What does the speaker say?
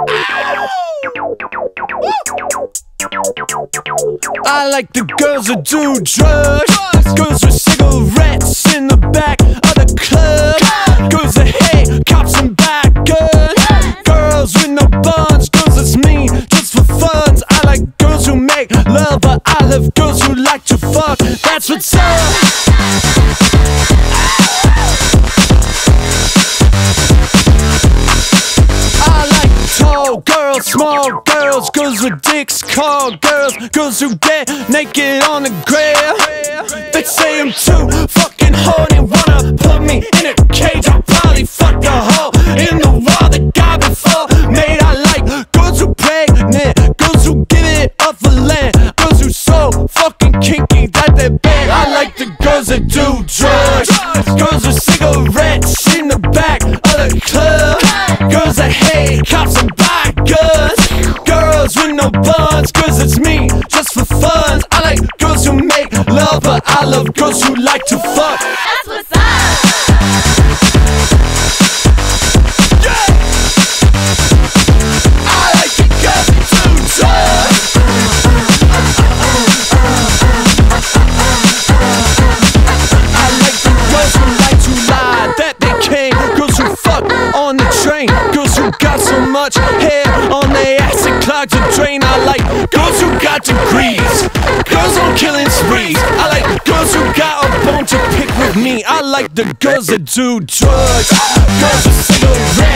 I like the girls that do drugs, girls with cigarettes in the back of the club, girls that hate cops and bad guns, girls with no buns, girls that's mean just for funs. I like girls who make love, but I love girls who like to fuck. That's what's up. Girls, small girls, girls with dicks, call girls, girls who get naked on the grill. They say I'm too fucking horny, wanna put me in a cage. I'll probably fuck a hole in the wall that got before made. I like girls who pregnant, girls who give it up for land, girls who so fucking kinky that they beg. I like the girls that do drugs, girls with cigarettes in the back of the club, girls that hate cops and buy guns, girls with no buns, girls that's me just for fun. I like girls who make love, but I love girls who like to fuck. That's what's up. Yeah. I like the girls that do drugs. I like the girls who like to lie that they came, girls who fuck on the train, girls who got so much hair on their ass it clogs a drain. I like girls who got degrees, girls on killing sprees. I like girls who got a bone to pick with me. I like the girls that do drugs, girls with cigarettes